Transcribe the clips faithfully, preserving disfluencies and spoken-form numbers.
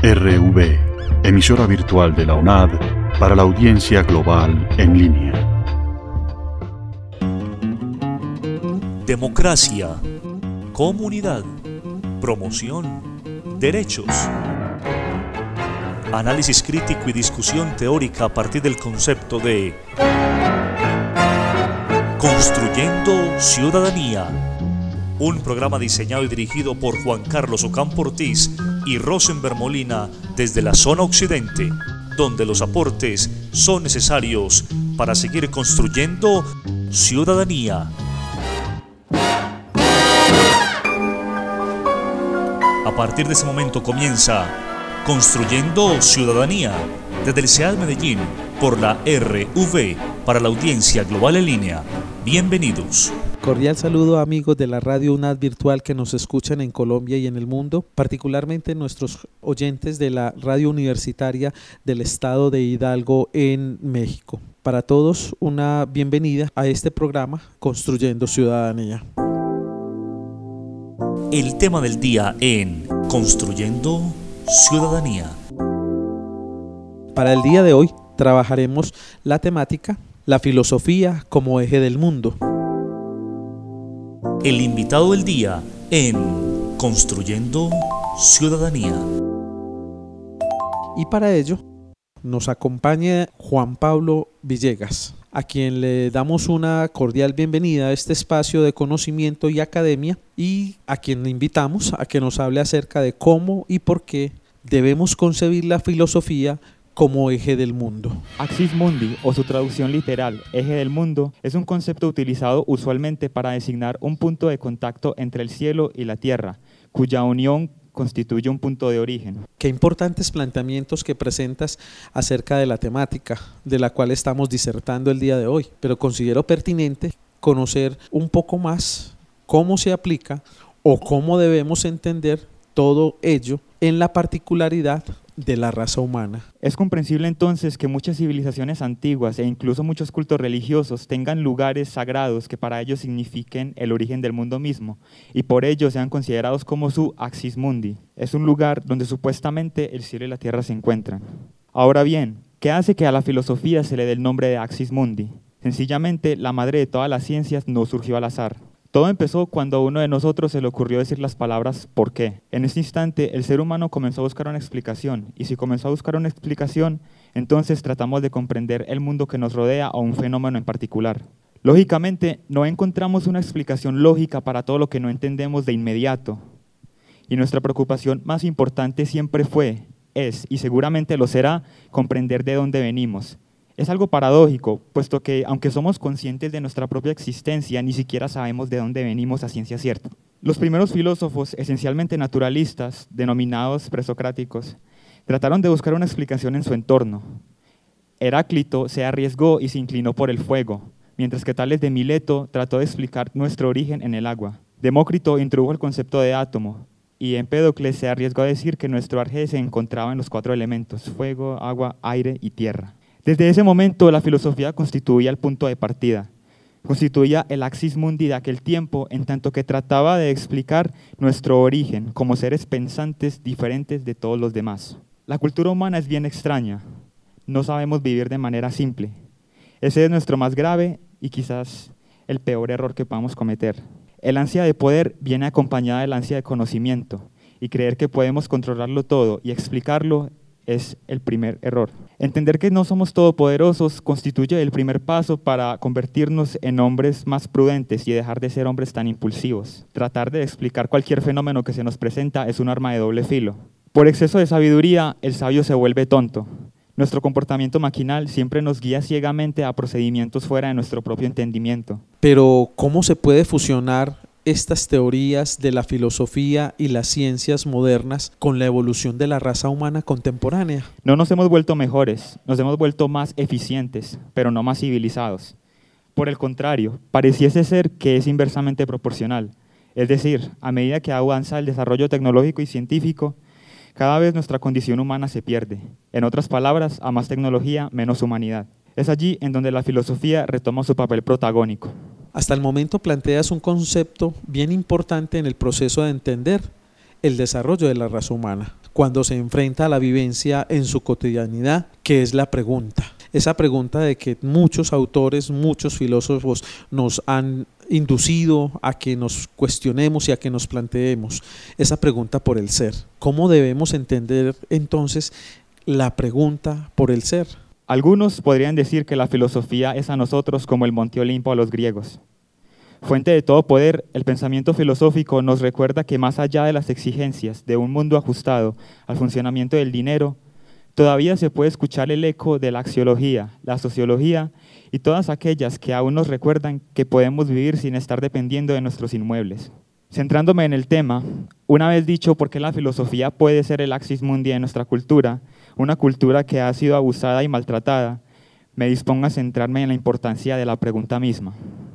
R V, emisora virtual de la U N A D para la audiencia global en línea. Democracia, comunidad, promoción, derechos. Análisis crítico y discusión teórica a partir del concepto de Construyendo Ciudadanía. Un programa diseñado y dirigido por Juan Carlos Ocampo Ortiz y Rosenberg Molina desde la zona occidente, donde los aportes son necesarios para seguir construyendo ciudadanía. A partir de ese momento comienza Construyendo Ciudadanía desde el C E A D Medellín por la R V para la audiencia global en línea. Bienvenidos. Cordial saludo a amigos de la radio U N A D virtual que nos escuchan en Colombia y en el mundo, particularmente nuestros oyentes de la radio universitaria del estado de Hidalgo en México. Para todos una bienvenida a este programa Construyendo Ciudadanía. El tema del día en Construyendo Ciudadanía. Para el día de hoy trabajaremos la temática, la filosofía como eje del mundo. El invitado del día en Construyendo Ciudadanía. Y para ello nos acompaña Juan Pablo Villegas, a quien le damos una cordial bienvenida a este espacio de conocimiento y academia, y a quien le invitamos a que nos hable acerca de cómo y por qué debemos concebir la filosofía como eje del mundo. Axis Mundi, o su traducción literal, eje del mundo, es un concepto utilizado usualmente para designar un punto de contacto entre el cielo y la tierra, cuya unión constituye un punto de origen. Qué importantes planteamientos que presentas acerca de la temática de la cual estamos disertando el día de hoy, pero considero pertinente conocer un poco más cómo se aplica o cómo debemos entender todo ello en la particularidad de la raza humana. Es comprensible entonces que muchas civilizaciones antiguas e incluso muchos cultos religiosos tengan lugares sagrados que para ellos signifiquen el origen del mundo mismo y por ello sean considerados como su Axis Mundi. Es un lugar donde supuestamente el cielo y la tierra se encuentran. Ahora bien, ¿qué hace que a la filosofía se le dé el nombre de Axis Mundi? Sencillamente, la madre de todas las ciencias no surgió al azar. Todo empezó cuando a uno de nosotros se le ocurrió decir las palabras ¿por qué? En ese instante el ser humano comenzó a buscar una explicación, y si comenzó a buscar una explicación, entonces tratamos de comprender el mundo que nos rodea o un fenómeno en particular. Lógicamente, no encontramos una explicación lógica para todo lo que no entendemos de inmediato, y nuestra preocupación más importante siempre fue, es y seguramente lo será, comprender de dónde venimos. Es algo paradójico, puesto que, aunque somos conscientes de nuestra propia existencia, ni siquiera sabemos de dónde venimos a ciencia cierta. Los primeros filósofos, esencialmente naturalistas, denominados presocráticos, trataron de buscar una explicación en su entorno. Heráclito se arriesgó y se inclinó por el fuego, mientras que Tales de Mileto trató de explicar nuestro origen en el agua. Demócrito introdujo el concepto de átomo, y Empédocles se arriesgó a decir que nuestro arjé se encontraba en los cuatro elementos: fuego, agua, aire y tierra. Desde ese momento, la filosofía constituía el punto de partida, constituía el Axis Mundi de aquel tiempo, en tanto que trataba de explicar nuestro origen como seres pensantes diferentes de todos los demás. La cultura humana es bien extraña, no sabemos vivir de manera simple. Ese es nuestro más grave y quizás el peor error que podamos cometer. El ansia de poder viene acompañada del ansia de conocimiento, y creer que podemos controlarlo todo y explicarlo es el primer error. Entender que no somos todopoderosos constituye el primer paso para convertirnos en hombres más prudentes y dejar de ser hombres tan impulsivos. Tratar de explicar cualquier fenómeno que se nos presenta es un arma de doble filo. Por exceso de sabiduría, el sabio se vuelve tonto. Nuestro comportamiento maquinal siempre nos guía ciegamente a procedimientos fuera de nuestro propio entendimiento. Pero, ¿cómo se puede fusionar estas teorías de la filosofía y las ciencias modernas con la evolución de la raza humana contemporánea? No nos hemos vuelto mejores, nos hemos vuelto más eficientes, pero no más civilizados. Por el contrario, pareciese ser que es inversamente proporcional. Es decir, a medida que avanza el desarrollo tecnológico y científico, cada vez nuestra condición humana se pierde. En otras palabras, a más tecnología, menos humanidad. Es allí en donde la filosofía retoma su papel protagónico. Hasta el momento planteas un concepto bien importante en el proceso de entender el desarrollo de la raza humana, cuando se enfrenta a la vivencia en su cotidianidad, que es la pregunta. Esa pregunta de que muchos autores, muchos filósofos nos han inducido a que nos cuestionemos y a que nos planteemos esa pregunta por el ser. ¿Cómo debemos entender entonces la pregunta por el ser? Algunos podrían decir que la filosofía es a nosotros como el Monte Olimpo a los griegos. Fuente de todo poder, el pensamiento filosófico nos recuerda que más allá de las exigencias de un mundo ajustado al funcionamiento del dinero, todavía se puede escuchar el eco de la axiología, la sociología y todas aquellas que aún nos recuerdan que podemos vivir sin estar dependiendo de nuestros inmuebles. Centrándome en el tema, una vez dicho por qué la filosofía puede ser el axis mundi de nuestra cultura, una cultura que ha sido abusada y maltratada, me dispongo a centrarme en la importancia de la pregunta misma.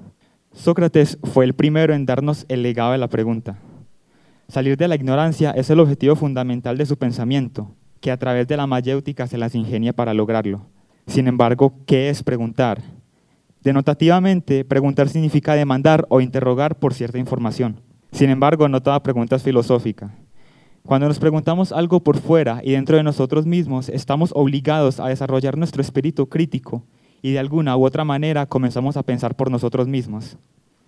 Sócrates fue el primero en darnos el legado de la pregunta. Salir de la ignorancia es el objetivo fundamental de su pensamiento, que a través de la mayéutica se las ingenia para lograrlo. Sin embargo, ¿qué es preguntar? Denotativamente, preguntar significa demandar o interrogar por cierta información. Sin embargo, no toda pregunta es filosófica. Cuando nos preguntamos algo por fuera y dentro de nosotros mismos, estamos obligados a desarrollar nuestro espíritu crítico y de alguna u otra manera comenzamos a pensar por nosotros mismos.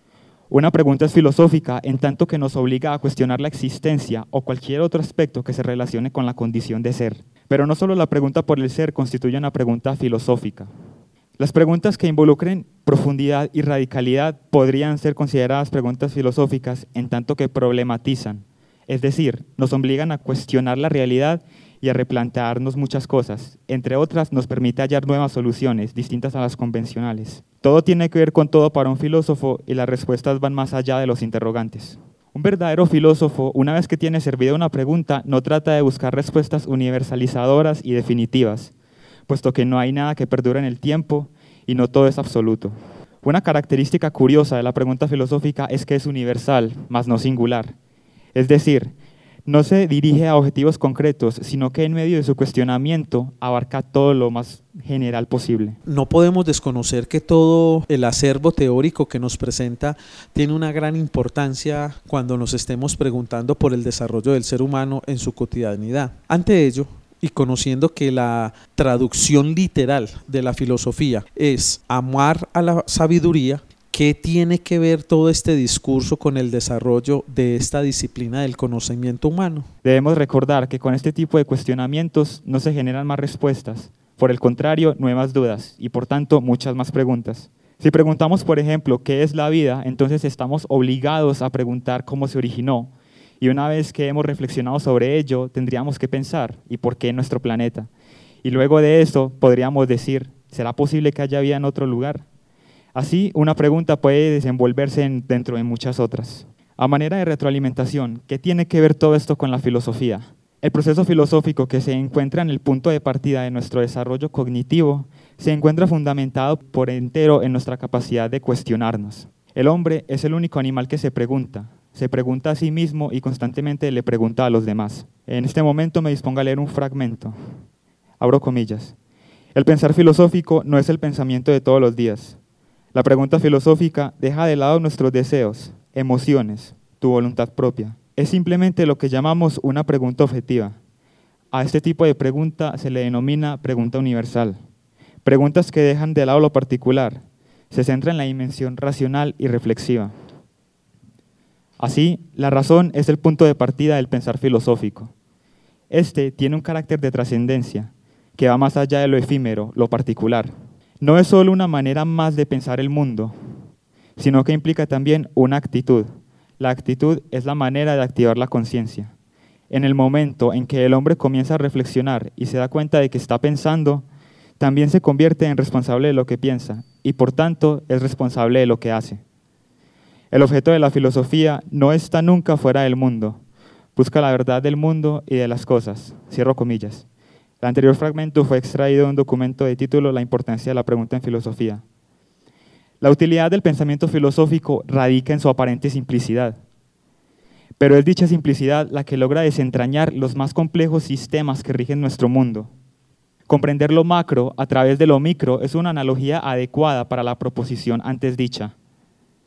Una pregunta es filosófica en tanto que nos obliga a cuestionar la existencia o cualquier otro aspecto que se relacione con la condición de ser. Pero no solo la pregunta por el ser constituye una pregunta filosófica. Las preguntas que involucren profundidad y radicalidad podrían ser consideradas preguntas filosóficas en tanto que problematizan, es decir, nos obligan a cuestionar la realidad y a replantearnos muchas cosas. Entre otras, nos permite hallar nuevas soluciones distintas a las convencionales. Todo tiene que ver con todo para un filósofo y las respuestas van más allá de los interrogantes. Un verdadero filósofo, una vez que tiene servida una pregunta, no trata de buscar respuestas universalizadoras y definitivas, puesto que no hay nada que perdure en el tiempo y no todo es absoluto. Una característica curiosa de la pregunta filosófica es que es universal, mas no singular. Es decir, no se dirige a objetivos concretos, sino que en medio de su cuestionamiento abarca todo lo más general posible. No podemos desconocer que todo el acervo teórico que nos presenta tiene una gran importancia cuando nos estemos preguntando por el desarrollo del ser humano en su cotidianidad. Ante ello, y conociendo que la traducción literal de la filosofía es amar a la sabiduría, ¿qué tiene que ver todo este discurso con el desarrollo de esta disciplina del conocimiento humano? Debemos recordar que con este tipo de cuestionamientos no se generan más respuestas, por el contrario, nuevas dudas y por tanto muchas más preguntas. Si preguntamos, por ejemplo, ¿qué es la vida?, entonces estamos obligados a preguntar cómo se originó, y una vez que hemos reflexionado sobre ello, tendríamos que pensar ¿y por qué en nuestro planeta? Y luego de eso podríamos decir, ¿será posible que haya vida en otro lugar? Así, una pregunta puede desenvolverse en, dentro de muchas otras. A manera de retroalimentación, ¿qué tiene que ver todo esto con la filosofía? El proceso filosófico que se encuentra en el punto de partida de nuestro desarrollo cognitivo se encuentra fundamentado por entero en nuestra capacidad de cuestionarnos. El hombre es el único animal que se pregunta, se pregunta a sí mismo y constantemente le pregunta a los demás. En este momento me dispongo a leer un fragmento. Abro comillas. El pensar filosófico no es el pensamiento de todos los días. La pregunta filosófica deja de lado nuestros deseos, emociones, tu voluntad propia. Es simplemente lo que llamamos una pregunta objetiva. A este tipo de pregunta se le denomina pregunta universal. Preguntas que dejan de lado lo particular, se centran en la dimensión racional y reflexiva. Así, la razón es el punto de partida del pensar filosófico. Este tiene un carácter de trascendencia, que va más allá de lo efímero, lo particular. No es solo una manera más de pensar el mundo, sino que implica también una actitud. La actitud es la manera de activar la conciencia. En el momento en que el hombre comienza a reflexionar y se da cuenta de que está pensando, también se convierte en responsable de lo que piensa y por tanto es responsable de lo que hace. El objeto de la filosofía no está nunca fuera del mundo, busca la verdad del mundo y de las cosas. Cierro comillas. El anterior fragmento fue extraído de un documento de título La importancia de la pregunta en filosofía. La utilidad del pensamiento filosófico radica en su aparente simplicidad, pero es dicha simplicidad la que logra desentrañar los más complejos sistemas que rigen nuestro mundo. Comprender lo macro a través de lo micro es una analogía adecuada para la proposición antes dicha.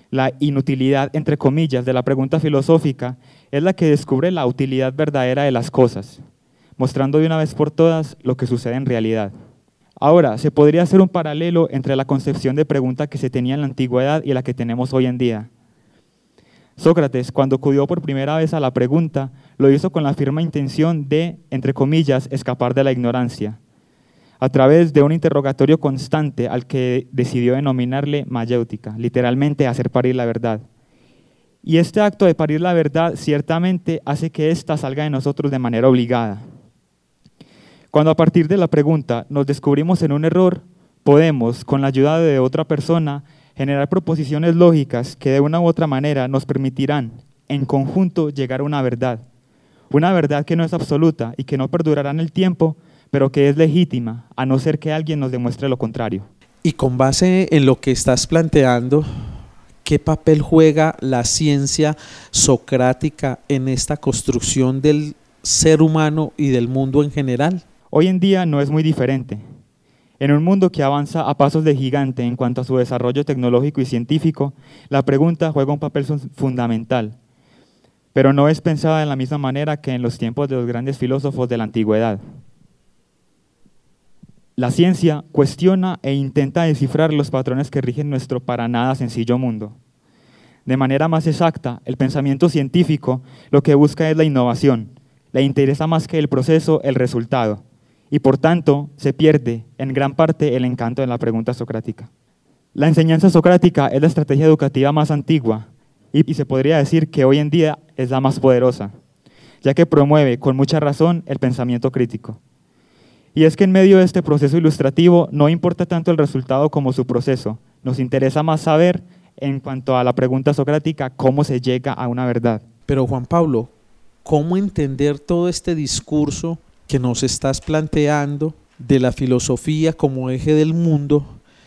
La inutilidad, entre comillas, de la pregunta filosófica es la que descubre la utilidad verdadera de las cosas, mostrando de una vez por todas lo que sucede en realidad. Ahora, se podría hacer un paralelo entre la concepción de pregunta que se tenía en la antigüedad y la que tenemos hoy en día. Sócrates, cuando acudió por primera vez a la pregunta, lo hizo con la firme intención de, entre comillas, escapar de la ignorancia, a través de un interrogatorio constante al que decidió denominarle mayéutica, literalmente hacer parir la verdad. Y este acto de parir la verdad ciertamente hace que ésta salga de nosotros de manera obligada. Cuando a partir de la pregunta nos descubrimos en un error, podemos, con la ayuda de otra persona, generar proposiciones lógicas que de una u otra manera nos permitirán, en conjunto, llegar a una verdad. Una verdad que no es absoluta y que no perdurará en el tiempo, pero que es legítima, a no ser que alguien nos demuestre lo contrario. Y con base en lo que estás planteando, ¿qué papel juega la ciencia socrática en esta construcción del ser humano y del mundo en general? Hoy en día no es muy diferente. En un mundo que avanza a pasos de gigante en cuanto a su desarrollo tecnológico y científico, la pregunta juega un papel fundamental, pero no es pensada de la misma manera que en los tiempos de los grandes filósofos de la antigüedad. La ciencia cuestiona e intenta descifrar los patrones que rigen nuestro para nada sencillo mundo. De manera más exacta, el pensamiento científico lo que busca es la innovación, le interesa más que el proceso el resultado, y por tanto se pierde en gran parte el encanto de la pregunta socrática. La enseñanza socrática es la estrategia educativa más antigua y, y se podría decir que hoy en día es la más poderosa, ya que promueve con mucha razón el pensamiento crítico. Y es que en medio de este proceso ilustrativo no importa tanto el resultado como su proceso, nos interesa más saber en cuanto a la pregunta socrática cómo se llega a una verdad. Pero Juan Pablo, ¿cómo entender todo este discurso que nos estás planteando de la filosofía como eje del mundo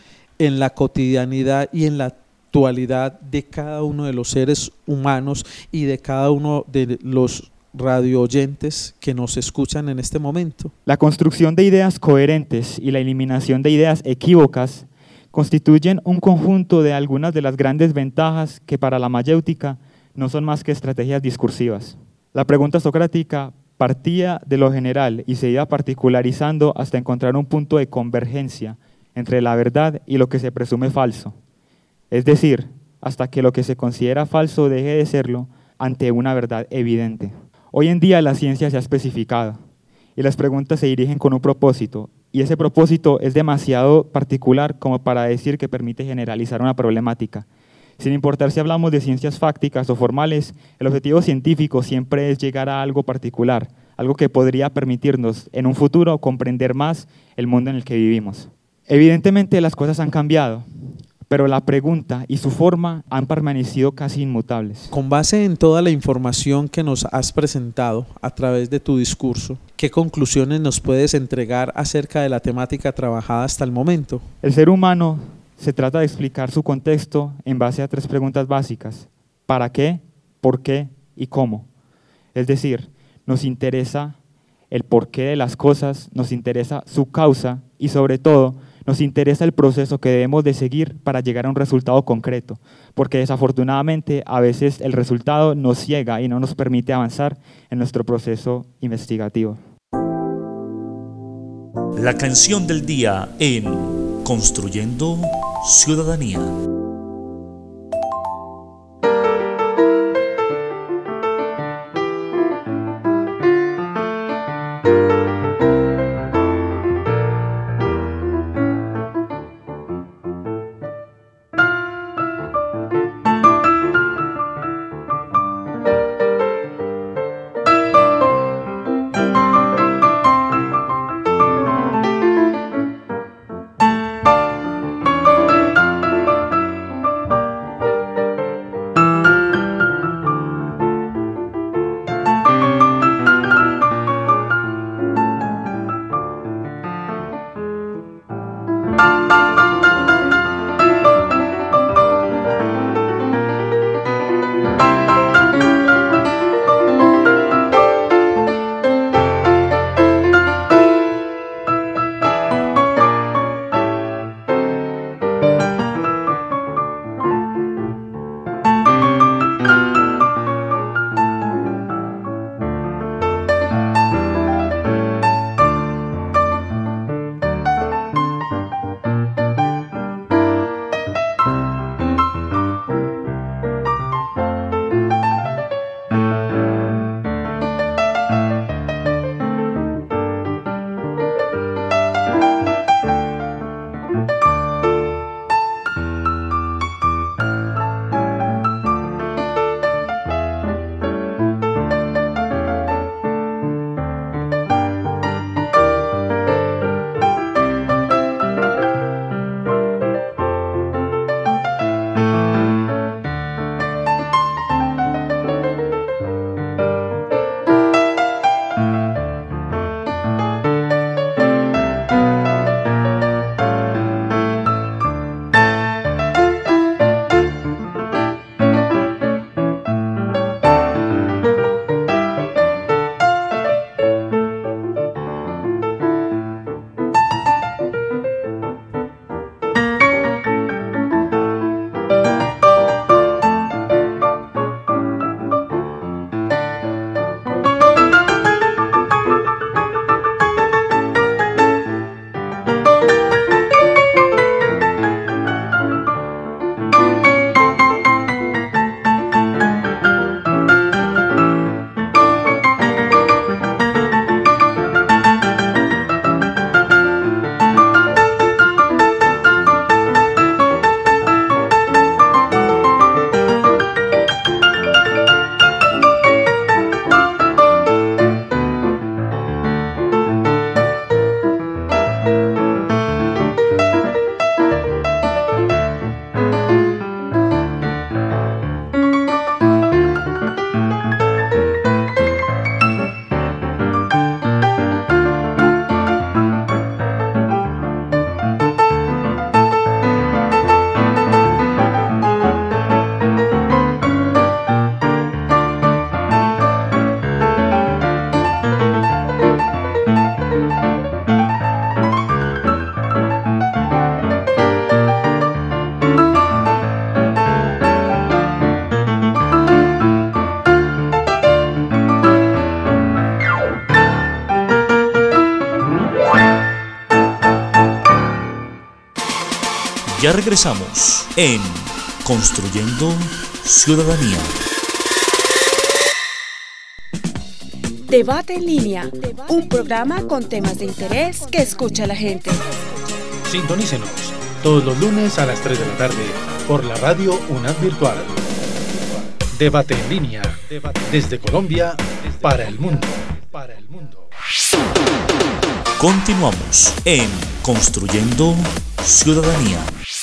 en la cotidianidad y en la actualidad de cada uno de los seres humanos y de cada uno de los radio oyentes que nos escuchan en este momento? La construcción de ideas coherentes y la eliminación de ideas equívocas constituyen un conjunto de algunas de las grandes ventajas que para la mayéutica no son más que estrategias discursivas. La pregunta socrática partía de lo general y se iba particularizando hasta encontrar un punto de convergencia entre la verdad y lo que se presume falso, es decir, hasta que lo que se considera falso deje de serlo ante una verdad evidente. Hoy en día la ciencia se ha especificado y las preguntas se dirigen con un propósito, y ese propósito es demasiado particular como para decir que permite generalizar una problemática. Sin importar si hablamos de ciencias fácticas o formales, el objetivo científico siempre es llegar a algo particular, algo que podría permitirnos en un futuro comprender más el mundo en el que vivimos. Evidentemente las cosas han cambiado, pero la pregunta y su forma han permanecido casi inmutables. Con base en toda la información que nos has presentado a través de tu discurso, ¿qué conclusiones nos puedes entregar acerca de la temática trabajada hasta el momento? El ser humano se trata de explicar su contexto en base a tres preguntas básicas: ¿para qué?, ¿por qué? Y ¿cómo? Es decir, nos interesa el porqué de las cosas, nos interesa su causa y sobre todo nos interesa el proceso que debemos de seguir para llegar a un resultado concreto, porque desafortunadamente a veces el resultado nos ciega y no nos permite avanzar en nuestro proceso investigativo. La canción del día en Construyendo Ciudadanía. Ya regresamos en Construyendo Ciudadanía. Debate en línea, un programa con temas de interés que escucha la gente. Sintonícenos todos los lunes a las tres de la tarde por la radio UNAD Virtual. Debate en línea, desde Colombia para el mundo. Continuamos en Construyendo Ciudadanía.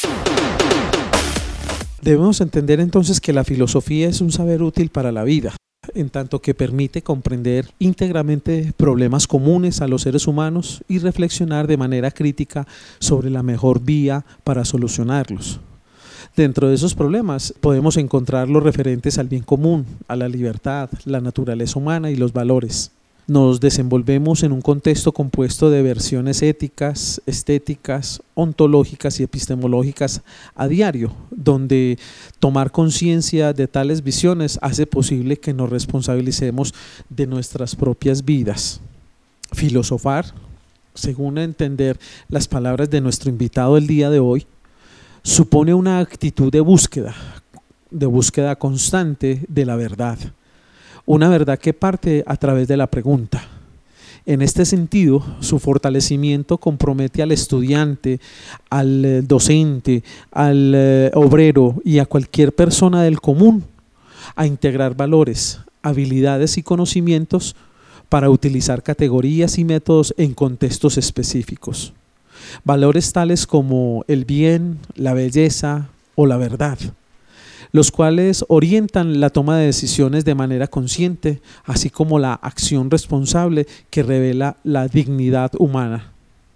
Debemos entender entonces que la filosofía es un saber útil para la vida, en tanto que permite comprender íntegramente problemas comunes a los seres humanos y reflexionar de manera crítica sobre la mejor vía para solucionarlos. Dentro de esos problemas podemos encontrar los referentes al bien común, a la libertad, la naturaleza humana y los valores. Nos desenvolvemos en un contexto compuesto de versiones éticas, estéticas, ontológicas y epistemológicas a diario, donde tomar conciencia de tales visiones hace posible que nos responsabilicemos de nuestras propias vidas. Filosofar, según entender las palabras de nuestro invitado el día de hoy, supone una actitud de búsqueda, de búsqueda constante de la verdad. Una verdad que parte a través de la pregunta. En este sentido, su fortalecimiento compromete al estudiante, al docente, al eh, obrero y a cualquier persona del común a integrar valores, habilidades y conocimientos para utilizar categorías y métodos en contextos específicos. Valores tales como el bien, la belleza o la verdad, los cuales orientan la toma de decisiones de manera consciente, así como la acción responsable que revela la dignidad humana.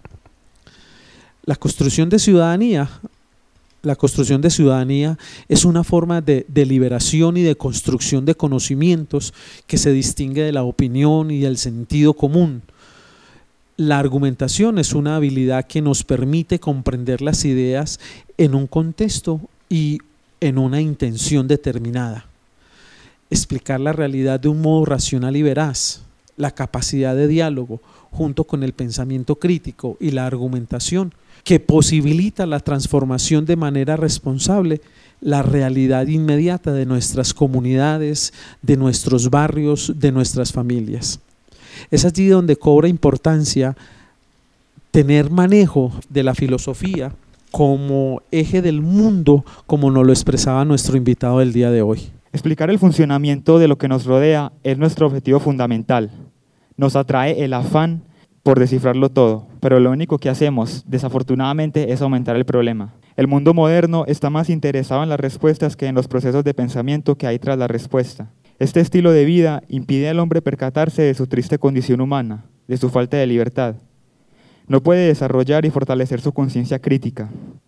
La construcción de ciudadanía, la construcción de ciudadanía es una forma de deliberación y de construcción de conocimientos que se distingue de la opinión y del sentido común. La argumentación es una habilidad que nos permite comprender las ideas en un contexto y en una intención determinada. Explicar la realidad de un modo racional y veraz, la capacidad de diálogo junto con el pensamiento crítico y la argumentación que posibilita la transformación de manera responsable la realidad inmediata de nuestras comunidades, de nuestros barrios, de nuestras familias. Es allí donde cobra importancia tener manejo de la filosofía como eje del mundo, como nos lo expresaba nuestro invitado del día de hoy. Explicar el funcionamiento de lo que nos rodea es nuestro objetivo fundamental. Nos atrae el afán por descifrarlo todo, pero lo único que hacemos, desafortunadamente, es aumentar el problema. El mundo moderno está más interesado en las respuestas que en los procesos de pensamiento que hay tras la respuesta. Este estilo de vida impide al hombre percatarse de su triste condición humana, de su falta de libertad. No puede desarrollar y fortalecer su conciencia crítica.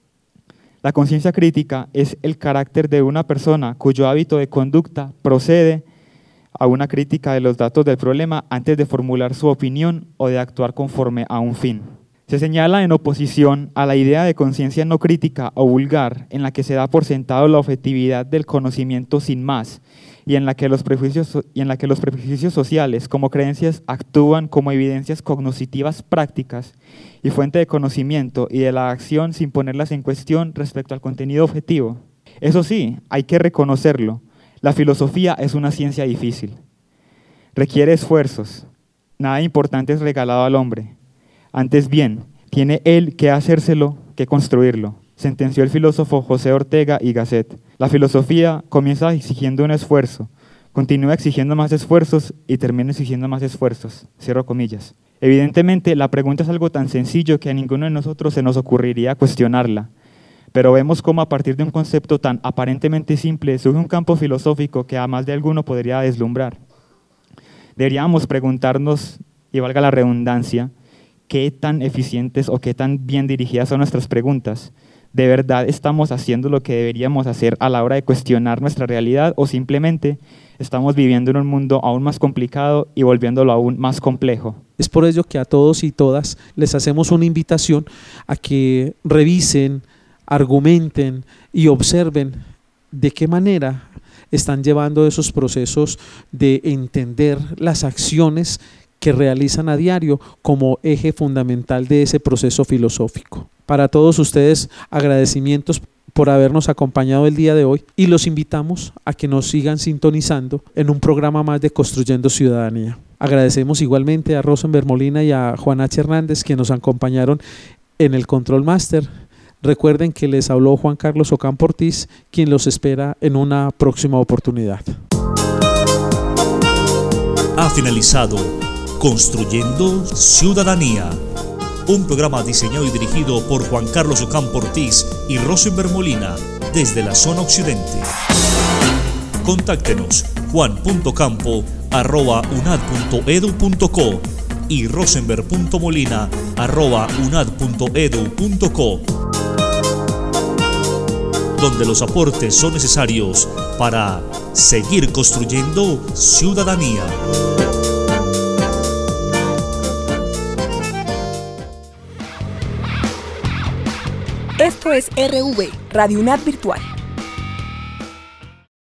La conciencia crítica es el carácter de una persona cuyo hábito de conducta procede a una crítica de los datos del problema antes de formular su opinión o de actuar conforme a un fin. Se señala en oposición a la idea de conciencia no crítica o vulgar, en la que se da por sentado la objetividad del conocimiento sin más, y en la que los prejuicios, y en la que los prejuicios sociales como creencias actúan como evidencias cognoscitivas prácticas y fuente de conocimiento y de la acción sin ponerlas en cuestión respecto al contenido objetivo. Eso sí, hay que reconocerlo, la filosofía es una ciencia difícil. Requiere esfuerzos, nada importante es regalado al hombre. Antes bien, tiene él que hacérselo, que construirlo, sentenció el filósofo José Ortega y Gasset. La filosofía comienza exigiendo un esfuerzo, continúa exigiendo más esfuerzos y termina exigiendo más esfuerzos. Cierro comillas. Evidentemente, la pregunta es algo tan sencillo que a ninguno de nosotros se nos ocurriría cuestionarla. Pero vemos cómo a partir de un concepto tan aparentemente simple surge un campo filosófico que a más de alguno podría deslumbrar. Deberíamos preguntarnos, y valga la redundancia, qué tan eficientes o qué tan bien dirigidas son nuestras preguntas. ¿De verdad estamos haciendo lo que deberíamos hacer a la hora de cuestionar nuestra realidad o simplemente estamos viviendo en un mundo aún más complicado y volviéndolo aún más complejo? Es por ello que a todos y todas les hacemos una invitación a que revisen, argumenten y observen de qué manera están llevando esos procesos de entender las acciones que realizan a diario como eje fundamental de ese proceso filosófico. Para todos ustedes, agradecimientos por habernos acompañado el día de hoy y los invitamos a que nos sigan sintonizando en un programa más de Construyendo Ciudadanía. Agradecemos igualmente a Rosenberg Molina y a Juan H. Hernández que nos acompañaron en el Control Master. Recuerden que les habló Juan Carlos Ocampo Ortiz, quien los espera en una próxima oportunidad. Ha finalizado Construyendo Ciudadanía, un programa diseñado y dirigido por Juan Carlos Ocampo Ortiz y Rosenberg Molina desde la zona occidente. Contáctenos juan punto campo arroba unad punto edu punto co y rosenberg punto molina arroba unad punto edu punto co, donde los aportes son necesarios para seguir construyendo ciudadanía. Esto es R V, Radio UNAD Virtual.